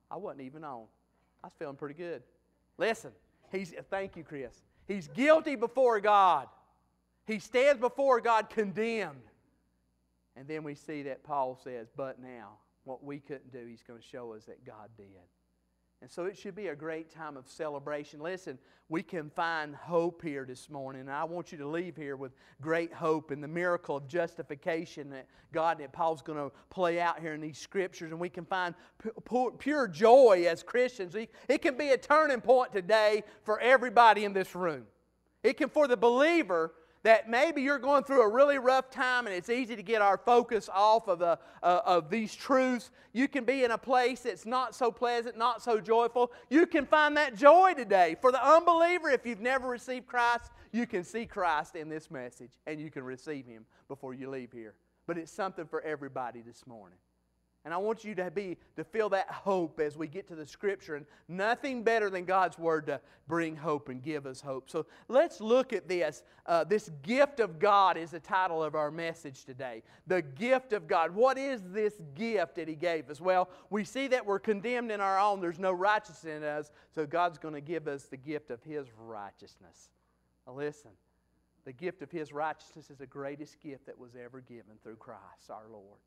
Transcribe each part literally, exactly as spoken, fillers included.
I wasn't even on. I was feeling pretty good. Listen, he's, thank you, Chris. He's guilty before God. He stands before God condemned. And then we see that Paul says, but now, what we couldn't do, He's going to show us that God did. And so it should be a great time of celebration. Listen, we can find hope here this morning. And I want you to leave here with great hope in the miracle of justification that God, that Paul's going to play out here in these Scriptures. And we can find pu- pure joy as Christians. It can be a turning point today for everybody in this room. It can, for the believer, that maybe you're going through a really rough time and it's easy to get our focus off of, the, uh, of these truths. You can be in a place that's not so pleasant, not so joyful. You can find that joy today. For the unbeliever, if you've never received Christ, you can see Christ in this message and you can receive Him before you leave here. But it's something for everybody this morning. And I want you to be to feel that hope as we get to the Scripture. And nothing better than God's Word to bring hope and give us hope. So let's look at this. Uh, this gift of God is the title of our message today. The gift of God. What is this gift that He gave us? Well, we see that we're condemned in our own. There's no righteousness in us. So God's going to give us the gift of His righteousness. Now listen. The gift of His righteousness is the greatest gift that was ever given through Christ our Lord.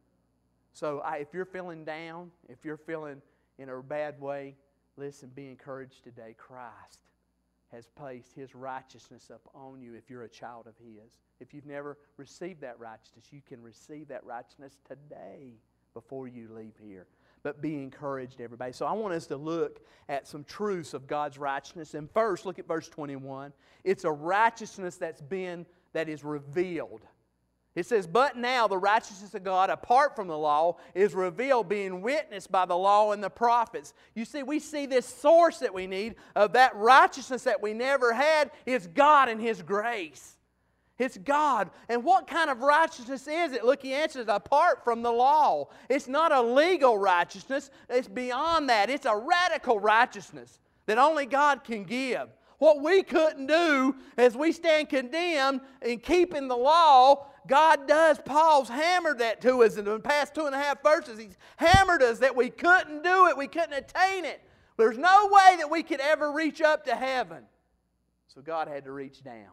So I, if you're feeling down, if you're feeling in a bad way, listen, be encouraged today. Christ has placed His righteousness upon you if you're a child of His. If you've never received that righteousness, you can receive that righteousness today before you leave here. But be encouraged, everybody. So I want us to look at some truths of God's righteousness. And first, look at verse twenty-one. It's a righteousness that's been, that is revealed. It says, but now the righteousness of God, apart from the law, is revealed, being witnessed by the law and the prophets. You see, we see this source that we need of that righteousness that we never had is God and His grace. It's God. And what kind of righteousness is it? Look, he answers, apart from the law. It's not a legal righteousness. It's beyond that. It's a radical righteousness that only God can give. What we couldn't do as we stand condemned in keeping the law, God does. Paul's hammered that to us in the past two and a half verses. He's hammered us that we couldn't do it. We couldn't attain it. There's no way that we could ever reach up to heaven. So God had to reach down.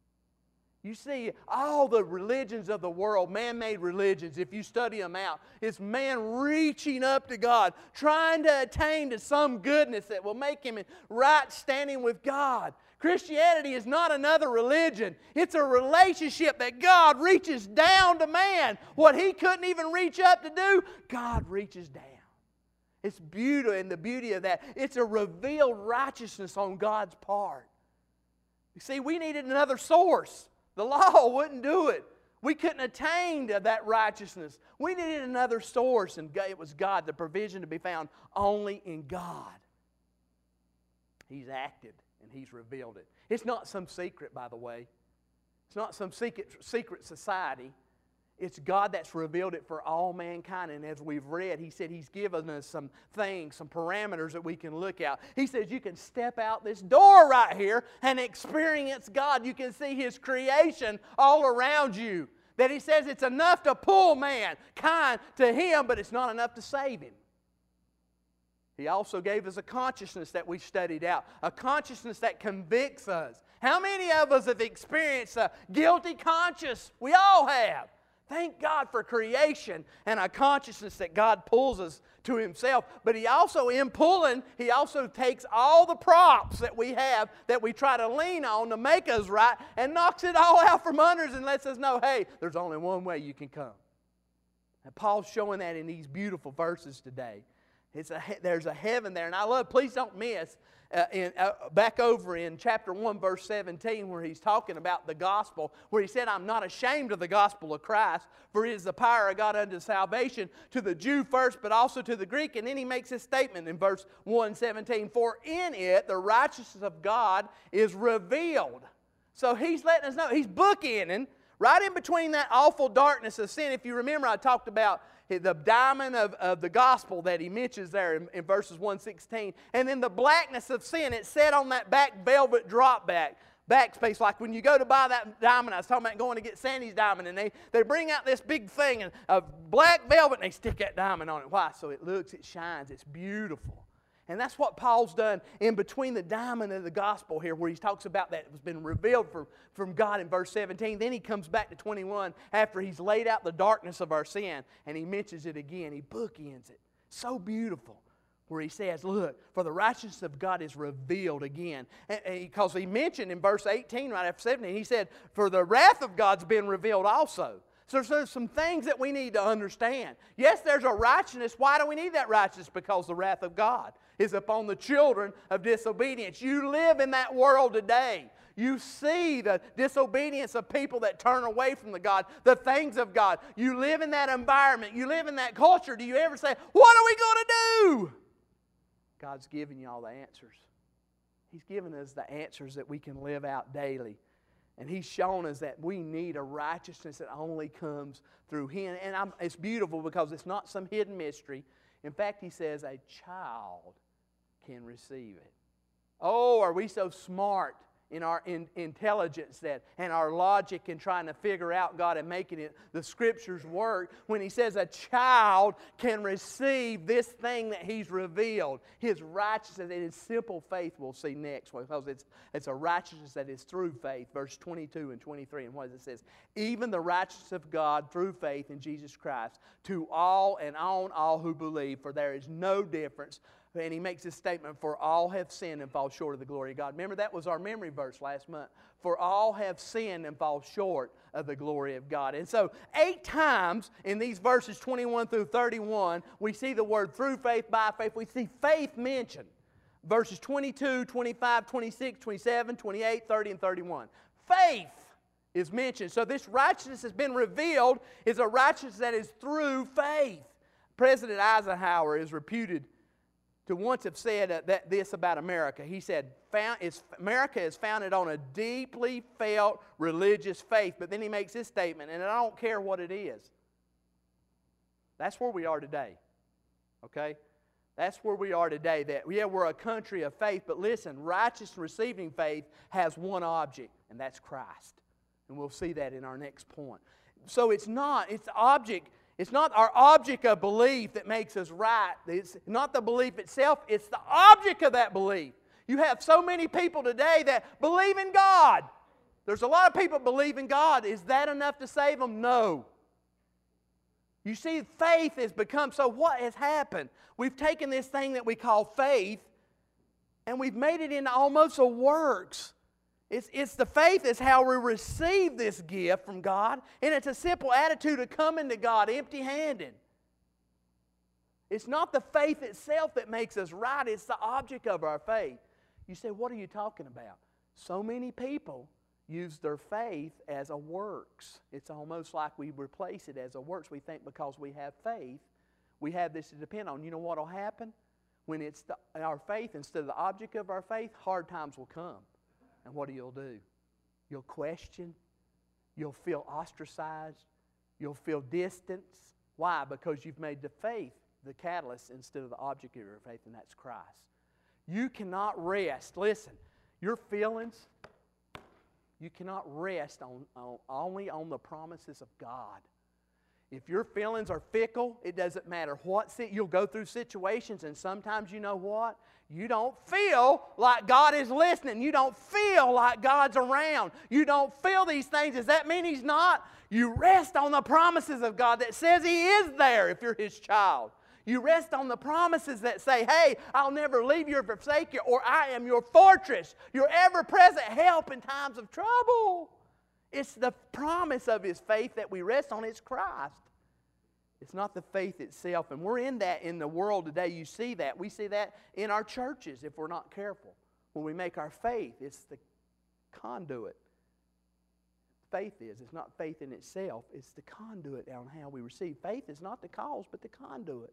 You see, all the religions of the world, man-made religions, if you study them out, it's man reaching up to God, trying to attain to some goodness that will make him in right standing with God. Christianity is not another religion. It's a relationship that God reaches down to man. What he couldn't even reach up to do, God reaches down. It's beauty, and the beauty of that, it's a revealed righteousness on God's part. You see, we needed another source. The law wouldn't do it. We couldn't attain to that righteousness. We needed another source, and it was God, the provision to be found only in God. He's acted, and He's revealed it. It's not some secret, by the way. It's not some secret, secret society. It's God that's revealed it for all mankind. And as we've read, He said He's given us some things, some parameters that we can look at. He says you can step out this door right here and experience God. You can see His creation all around you. That He says it's enough to pull mankind to Him, but it's not enough to save him. He also gave us a consciousness that we studied out. A consciousness that convicts us. How many of us have experienced a guilty conscience? We all have. Thank God for creation and a consciousness that God pulls us to Himself. But He also, in pulling, He also takes all the props that we have that we try to lean on to make us right and knocks it all out from under us and lets us know, hey, there's only one way you can come. And Paul's showing that in these beautiful verses today. It's a, there's a heaven there. And I love, please don't miss, Uh, in, uh, back over in chapter one, verse seventeen, where he's talking about the gospel, where he said, I'm not ashamed of the gospel of Christ, for it is the power of God unto salvation to the Jew first, but also to the Greek. And then he makes this statement in verse one seventeen, for in it the righteousness of God is revealed. So he's letting us know, he's bookending right in between that awful darkness of sin. If you remember, I talked about the diamond of, of the gospel that he mentions there in, in verses one sixteen. And then the blackness of sin, it's set on that back velvet drop back. backspace, like when you go to buy that diamond. I was talking about going to get Sandy's diamond, and they, they bring out this big thing of black velvet, and they stick that diamond on it. Why? So it looks, it shines, it's beautiful. And that's what Paul's done in between the diamond and the gospel here, where he talks about that it has been revealed from, from God in verse seventeen. Then he comes back to twenty-one after he's laid out the darkness of our sin, and he mentions it again. He bookends it. So beautiful. Where he says, look, for the righteousness of God is revealed again. Because he mentioned in verse eighteen, right after seventeen, he said, for the wrath of God's been revealed also. So there's some things that we need to understand. Yes, there's a righteousness. Why do we need that righteousness? Because the wrath of God is upon the children of disobedience. You live in that world today. You see the disobedience of people that turn away from the God, the things of God. You live in that environment. You live in that culture. Do you ever say, what are we going to do? God's given you all the answers. He's given us the answers that we can live out daily. And He's shown us that we need a righteousness that only comes through Him. And I'm, it's beautiful because it's not some hidden mystery. In fact, He says a child can receive it. Oh, are we so smart in our in, intelligence that, and our logic in trying to figure out God and making it the Scriptures work, when He says a child can receive this thing that He's revealed, His righteousness and His simple faith. We'll see next, because it's, it's a righteousness that is through faith. Verse twenty-two and twenty-three, and what does it say? Even the righteousness of God through faith in Jesus Christ to all and on all who believe, for there is no difference. And he makes this statement, for all have sinned and fall short of the glory of God. Remember, that was our memory verse last month. For all have sinned and fall short of the glory of God. And so, eight times in these verses twenty-one through thirty-one, we see the word through faith, by faith. We see faith mentioned. Verses twenty-two, twenty-five, twenty-six, twenty-seven, twenty-eight, thirty, and thirty-one. Faith is mentioned. So this righteousness has been revealed, is a righteousness that is through faith. President Eisenhower is reputed to once have said uh, that this about America. He said, Found, it's, America is founded on a deeply felt religious faith. But then he makes this statement, and I don't care what it is. That's where we are today. Okay? That's where we are today. That, yeah, we're a country of faith, but listen, righteous receiving faith has one object, and that's Christ. And we'll see that in our next point. So it's not, it's the object. It's not our object of belief that makes us right. It's not the belief itself. It's the object of that belief. You have so many people today that believe in God. There's a lot of people believe in God. Is that enough to save them? No. You see, faith has become, so what has happened? We've taken this thing that we call faith and we've made it into almost a works. It's, it's the faith is how we receive this gift from God, and it's a simple attitude of coming to God empty-handed. It's not the faith itself that makes us right, it's the object of our faith. You say, what are you talking about? So many people use their faith as a works. It's almost like we replace it as a works. We think because we have faith, we have this to depend on. You know what will happen? When it's the, our faith instead of the object of our faith, hard times will come. And what do you do? You'll question. You'll feel ostracized. You'll feel distance. Why? Because you've made the faith the catalyst instead of the object of your faith, and that's Christ. You cannot rest. Listen, your feelings, you cannot rest on, on only on the promises of God. If your feelings are fickle, it doesn't matter what. You'll go through situations, and sometimes, you know what? You don't feel like God is listening. You don't feel like God's around. You don't feel these things. Does that mean He's not? You rest on the promises of God that says He is there if you're His child. You rest on the promises that say, hey, I'll never leave you or forsake you, or I am your fortress, your ever-present help in times of trouble. It's the promise of His faith that we rest on. It's Christ. It's not the faith itself. And we're in that in the world today. You see that. We see that in our churches if we're not careful. When we make our faith, it's the conduit. Faith is. It's not faith in itself. It's the conduit on how we receive. Faith is not the cause, but the conduit.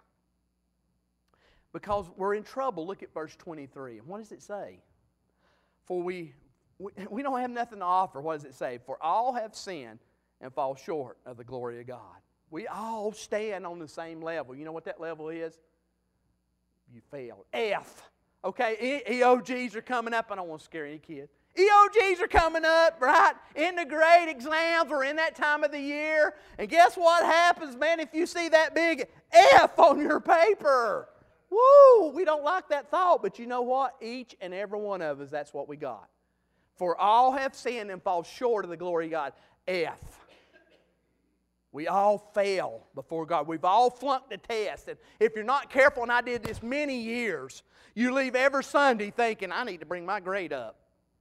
Because we're in trouble. Look at verse twenty-three. And what does it say? For we, we, we don't have nothing to offer. What does it say? For all have sinned and fall short of the glory of God. We all stand on the same level. You know what that level is? You failed. F. Okay, E O Gs are coming up. I don't want to scare any kid. E O Gs are coming up, right? In the grade exams, we're in that time of the year. And guess what happens, man, if you see that big F on your paper? Woo! We don't like that thought, but you know what? Each and every one of us, that's what we got. For all have sinned and fall short of the glory of God. F. We all fail before God. We've all flunked the test. And if you're not careful, and I did this many years, you leave every Sunday thinking, I need to bring my grade up.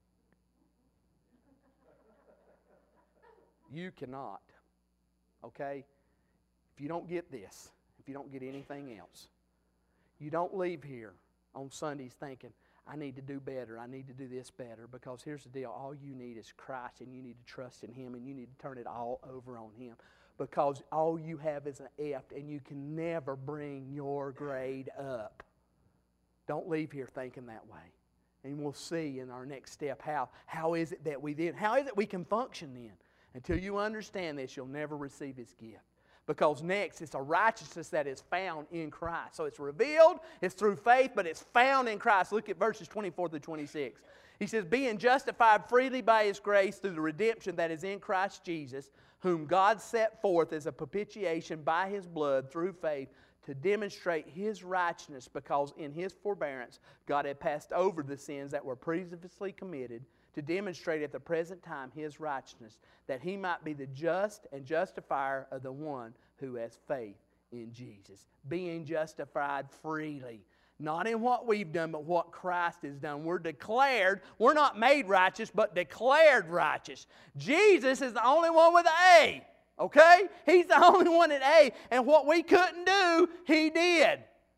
You cannot. Okay? If you don't get this, if you don't get anything else, you don't leave here on Sundays thinking, I need to do better, I need to do this better, because here's the deal, all you need is Christ, and you need to trust in Him, and you need to turn it all over on Him, because all you have is an F, and you can never bring your grade up. Don't leave here thinking that way. And we'll see in our next step how, how is it that we then, how is it we can function then? Until you understand this, you'll never receive His gift. Because next, it's a righteousness that is found in Christ. So it's revealed, it's through faith, but it's found in Christ. Look at verses twenty-four through twenty-six. He says, being justified freely by His grace through the redemption that is in Christ Jesus, whom God set forth as a propitiation by His blood through faith to demonstrate His righteousness, because in His forbearance God had passed over the sins that were previously committed, to demonstrate at the present time His righteousness, that He might be the just and justifier of the one who has faith in Jesus. Being justified freely. Not in what we've done, but what Christ has done. We're declared, we're not made righteous, but declared righteous. Jesus is the only one with an A. Okay? He's the only one at A. And what we couldn't do, He did.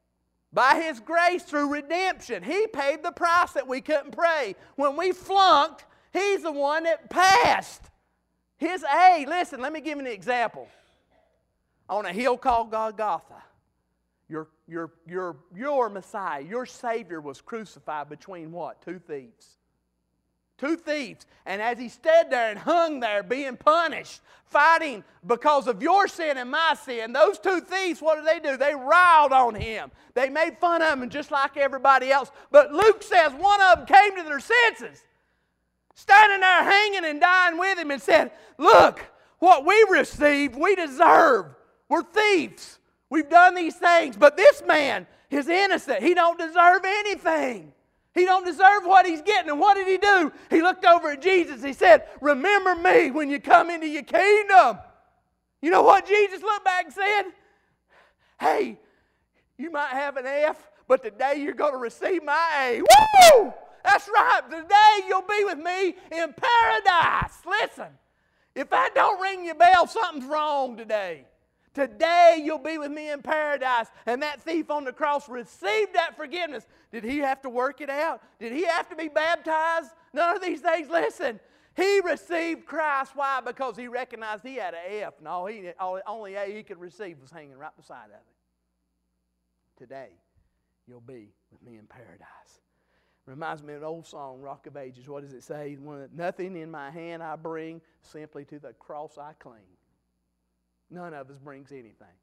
By His grace through redemption. He paid the price that we couldn't pay. When we flunked, He's the one that passed. His A, listen, let me give you an example. On a hill called Golgotha, your, your, your, your Messiah, your Savior was crucified between what? Two thieves. Two thieves. And as He stood there and hung there being punished, fighting because of your sin and my sin, those two thieves, what did they do? They riled on Him. They made fun of Him just like everybody else. But Luke says one of them came to their senses, standing there hanging and dying with Him, and said, look, what we received, we deserve. We're thieves. We've done these things. But this man is innocent. He don't deserve anything. He don't deserve what he's getting. And what did he do? He looked over at Jesus. He said, remember me when you come into your kingdom. You know what Jesus looked back and said? Hey, you might have an F, but today you're going to receive my A. Woo! That's right. Today you'll be with me in paradise. Listen, if that don't ring your bell, something's wrong today. Today you'll be with me in paradise. And that thief on the cross received that forgiveness. Did he have to work it out? Did he have to be baptized? None of these things. Listen, he received Christ. Why? Because he recognized he had an F. No, he, only A he could receive was hanging right beside of it. Today you'll be with me in paradise. Reminds me of an old song, Rock of Ages. What does it say? Nothing in my hand I bring, simply to the cross I cling. None of us brings anything.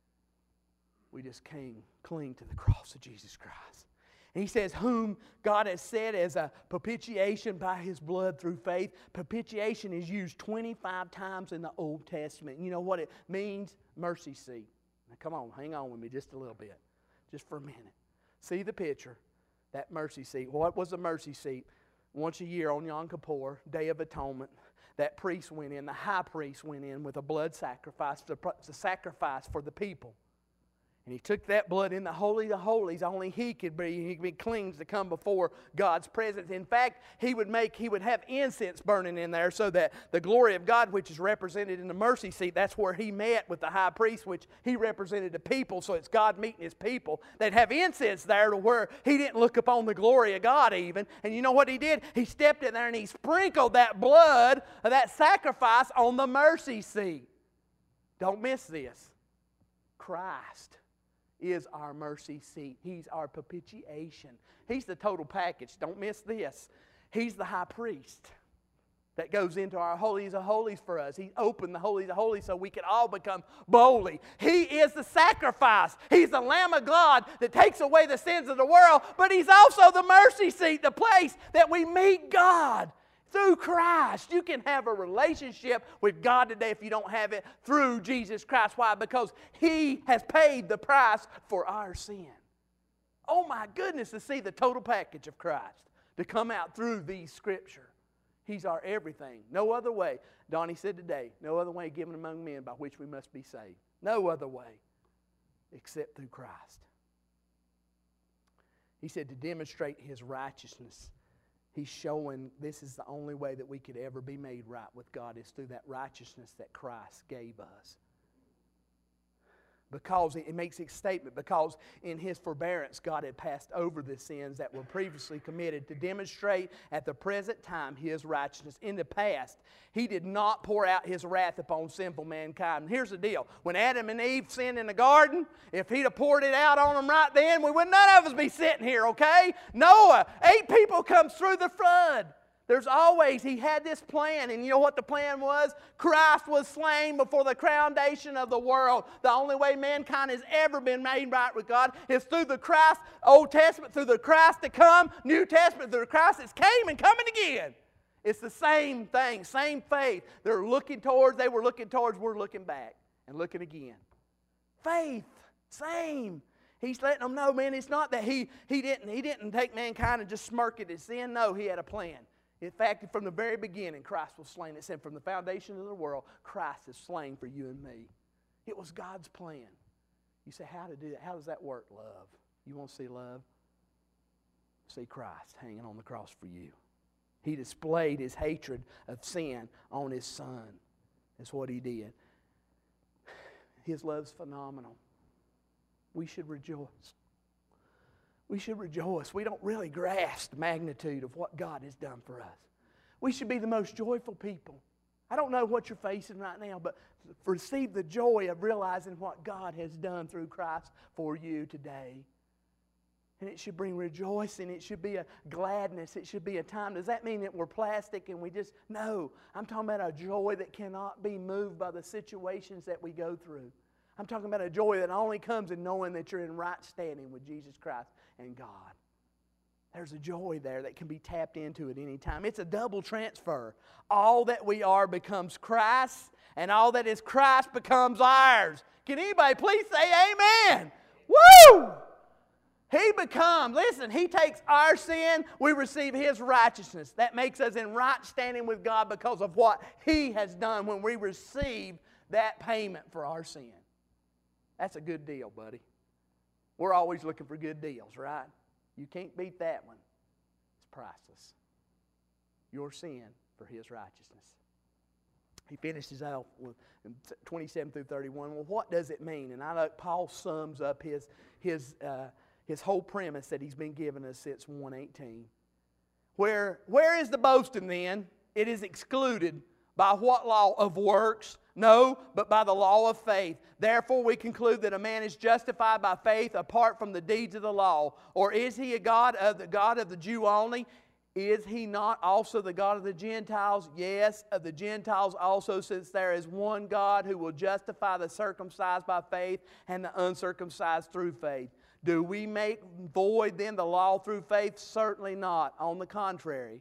We just cling, cling to the cross of Jesus Christ. And he says, whom God has set as a propitiation by His blood through faith. Propitiation is used twenty-five times in the Old Testament. You know what it means? Mercy seat. Now come on, hang on with me just a little bit. Just for a minute. See the picture. That mercy seat. What was a mercy seat? Once a year on Yom Kippur, Day of Atonement, that priest went in, the high priest went in with a blood sacrifice, the sacrifice for the people. And he took that blood in the Holy of Holies. Only he could be, he could be cleansed to come before God's presence. In fact, he would make, he would have incense burning in there so that the glory of God, which is represented in the mercy seat, that's where he met with the high priest, which he represented the people. So it's God meeting His people. They'd have incense there to where he didn't look upon the glory of God even. And you know what he did? He stepped in there and he sprinkled that blood of that sacrifice on the mercy seat. Don't miss this. Christ is our mercy seat. He's our propitiation. He's the total package. Don't miss this. He's the high priest that goes into our holies of holies for us. He opened the holies of holies so we could all become holy. He is the sacrifice. He's the Lamb of God that takes away the sins of the world, but He's also the mercy seat, the place that we meet God. Through Christ. You can have a relationship with God today if you don't have it through Jesus Christ. Why? Because He has paid the price for our sin. Oh my goodness, to see the total package of Christ to come out through these Scripture. He's our everything. No other way. Donnie said today, no other way given among men by which we must be saved. No other way except through Christ. He said to demonstrate His righteousness. He's showing this is the only way that we could ever be made right with God is through that righteousness that Christ gave us. Because it makes a statement, because in His forbearance God had passed over the sins that were previously committed to demonstrate at the present time His righteousness. In the past, He did not pour out His wrath upon sinful mankind. And here's the deal. When Adam and Eve sinned in the garden, if He'd have poured it out on them right then, we would none of us be sitting here, okay? Noah, eight people comes through the flood. There's always, He had this plan, and you know what the plan was? Christ was slain before the foundation of the world. The only way mankind has ever been made right with God is through the Christ, Old Testament, through the Christ to come, New Testament, through the Christ that's came and coming again. It's the same thing, same faith. They're looking towards, they were looking towards, we're looking back and looking again. Faith, same. He's letting them know, man, it's not that he, he, didn't, he didn't take mankind and just smirk at his sin. No, He had a plan. In fact, from the very beginning, Christ was slain. It said from the foundation of the world, Christ is slain for you and me. It was God's plan. You say, how to do that? How does that work? Love. You want to see love? See Christ hanging on the cross for you. He displayed His hatred of sin on His Son. That's what He did. His love's phenomenal. We should rejoice. We should rejoice. We don't really grasp the magnitude of what God has done for us. We should be the most joyful people. I don't know what you're facing right now, but receive the joy of realizing what God has done through Christ for you today. And it should bring rejoicing. It should be a gladness. It should be a time. Does that mean that we're plastic and we just... No. I'm talking about a joy that cannot be moved by the situations that we go through. I'm talking about a joy that only comes in knowing that you're in right standing with Jesus Christ and God. There's a joy there that can be tapped into at any time. It's a double transfer. All that we are becomes Christ's, and all that is Christ becomes ours. Can anybody please say amen? Woo! He becomes, listen, He takes our sin, we receive His righteousness. That makes us in right standing with God because of what He has done when we receive that payment for our sin. That's a good deal, buddy. We're always looking for good deals, right? You can't beat that one. It's priceless. Your sin for His righteousness. He finishes out with twenty-seven through thirty-one. Well, what does it mean? And I know Paul sums up his, his, uh, his whole premise that he's been giving us since one eighteen. Where, where is the boasting then? It is excluded. By what law? Of works? No, but by the law of faith. Therefore we conclude that a man is justified by faith apart from the deeds of the law. Or is he a God of the God of the Jew only? Is He not also the God of the Gentiles? Yes, of the Gentiles also, since there is one God who will justify the circumcised by faith and the uncircumcised through faith. Do we make void then the law through faith? Certainly not. On the contrary,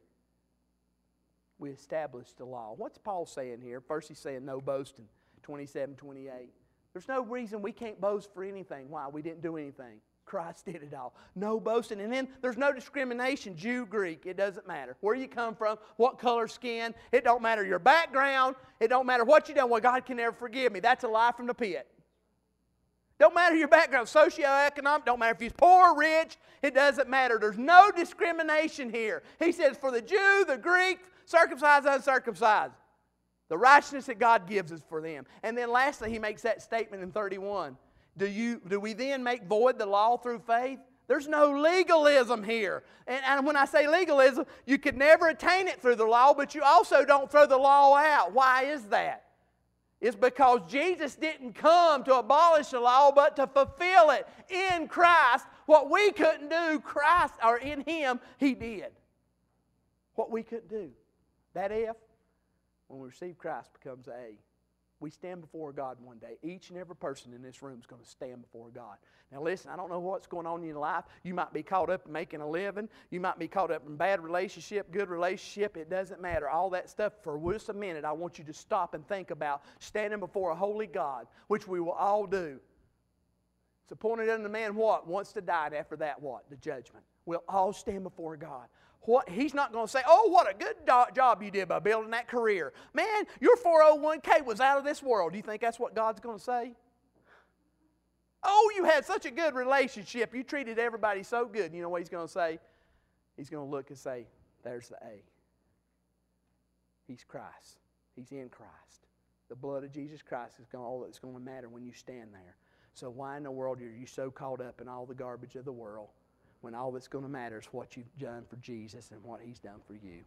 we established the law. What's Paul saying here? First he's saying no boasting, twenty-seven, twenty-eight. There's no reason we can't boast for anything. Why? We didn't do anything. Christ did it all. No boasting. And then there's no discrimination, Jew, Greek. It doesn't matter. Where you come from, what color skin. It don't matter your background. It don't matter what you done. Well, God can never forgive me. That's a lie from the pit. Don't matter your background, socioeconomic, don't matter if you're poor or rich, it doesn't matter. There's no discrimination here. He says for the Jew, the Greek, circumcised, uncircumcised. The righteousness that God gives is for them. And then lastly, he makes that statement in thirty-one. Do, you, do we then make void the law through faith? There's no legalism here. And, and when I say legalism, you could never attain it through the law, but you also don't throw the law out. Why is that? It's because Jesus didn't come to abolish the law, but to fulfill it in Christ. What we couldn't do, Christ, or in Him, He did. What we couldn't do. That F, when we receive Christ, becomes A. We stand before God one day. Each and every person in this room is going to stand before God. Now listen, I don't know what's going on in your life. You might be caught up in making a living. You might be caught up in bad relationship, good relationship. It doesn't matter. All that stuff, for just a minute, I want you to stop and think about standing before a holy God, which we will all do. It's appointed unto man what? Wants to die, and after that what? The judgment. We'll all stand before God. What, he's not going to say, oh, what a good do- job you did by building that career. Man, your four oh one k was out of this world. Do you think that's what God's going to say? Oh, you had such a good relationship. You treated everybody so good. You know what he's going to say? He's going to look and say, there's the A. He's Christ. He's in Christ. The blood of Jesus Christ is going, all that's going to matter when you stand there. So why in the world are you so caught up in all the garbage of the world when all that's going to matter is what you've done for Jesus and what He's done for you?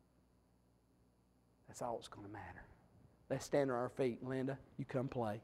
That's all that's going to matter. Let's stand on our feet. Linda, you come play.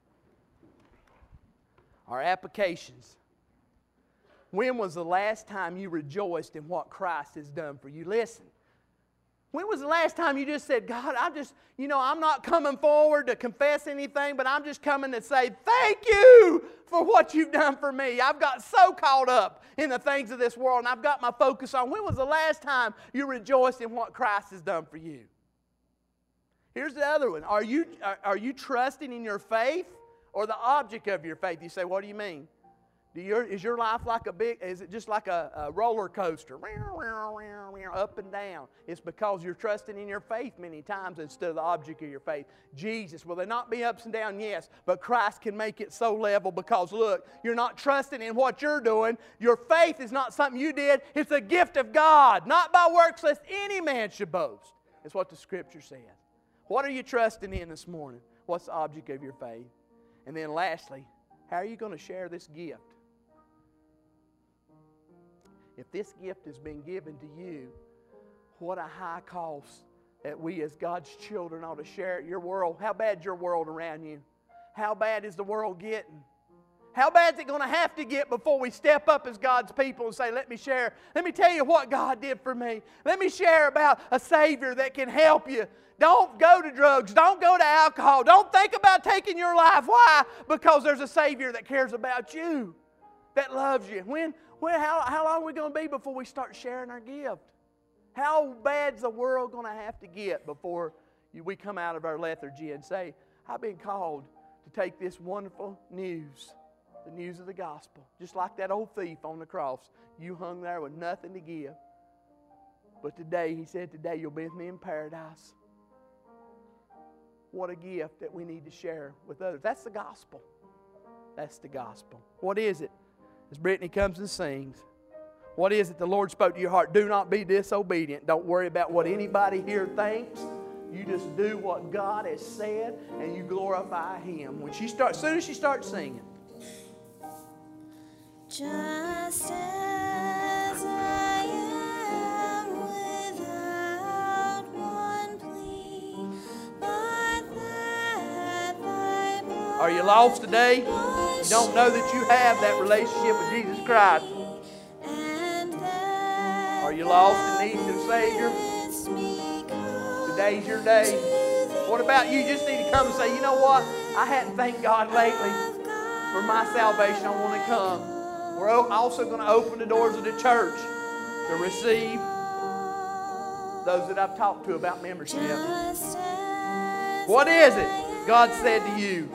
Our applications. When was the last time you rejoiced in what Christ has done for you? Listen. When was the last time you just said, God, I'm just, you know, I'm not coming forward to confess anything, but I'm just coming to say, thank you for what you've done for me. I've got so caught up in the things of this world, and I've got my focus on. When was the last time you rejoiced in what Christ has done for you? Here's the other one. Are you, are, are you trusting in your faith or the object of your faith? You say, what do you mean? Do your, is your life like a big, is it just like a, a roller coaster? Up and down. It's because you're trusting in your faith many times instead of the object of your faith. Jesus, will there not be ups and downs? Yes, but Christ can make it so level because look, you're not trusting in what you're doing. Your faith is not something you did. It's a gift of God, not by works lest any man should boast. It's what the Scripture says. What are you trusting in this morning? What's the object of your faith? And then lastly, how are you going to share this gift? If this gift has been given to you, what a high cost that we as God's children ought to share it. Your world, how bad's your world around you? How bad is the world getting? How bad is it going to have to get before we step up as God's people and say, let me share, let me tell you what God did for me. Let me share about a Savior that can help you. Don't go to drugs. Don't go to alcohol. Don't think about taking your life. Why? Because there's a Savior that cares about you, that loves you. When, when, how, how long are we going to be before we start sharing our gift? How bad's the world going to have to get before you, we come out of our lethargy and say, I've been called to take this wonderful news, the news of the gospel. Just like that old thief on the cross. You hung there with nothing to give. But today, he said, today you'll be with me in paradise. What a gift that we need to share with others. That's the gospel. That's the gospel. What is it? As Brittany comes and sings, what is it the Lord spoke to your heart? Do not be disobedient. Don't worry about what anybody here thinks. You just do what God has said and you glorify Him. When she starts, as soon as she starts singing. Just as I am without one plea, but that thy blood Are you lost today? You don't know that you have that relationship with Jesus Christ. Are you lost and needing a Savior? Today's your day. What about you? You just need to come and say, you know what? I hadn't thanked God lately for my salvation. I want to come. We're also going to open the doors of the church to receive those that I've talked to about membership. What is it God said to you?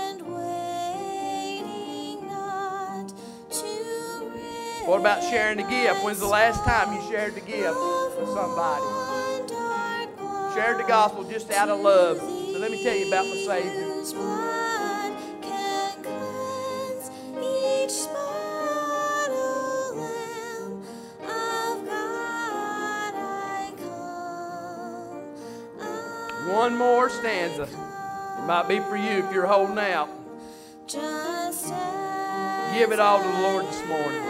What about sharing the gift? When's the last time you shared the gift with somebody? Shared the gospel just out of love. So let me tell you about my Savior. One more stanza. It might be for you if you're holding out. Give it all to the Lord this morning.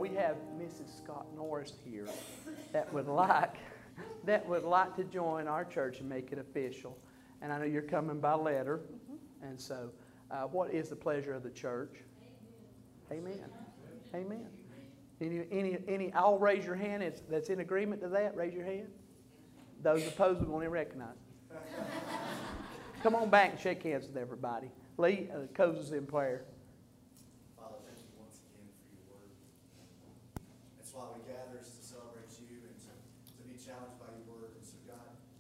we have Missus Scott Norris here that would like that would like to join our church and make it official. And I know you're coming by letter. And so, uh, what is the pleasure of the church? Amen. Amen. Any, any, any, I'll raise your hand it's, that's in agreement to that. Raise your hand. Those opposed, we won't even recognize. Come on back and shake hands with everybody. Lee, uh, closes in prayer. Father, thank you once again for your word. That's why we gather is to celebrate you and to, to be challenged by your word. And so, God,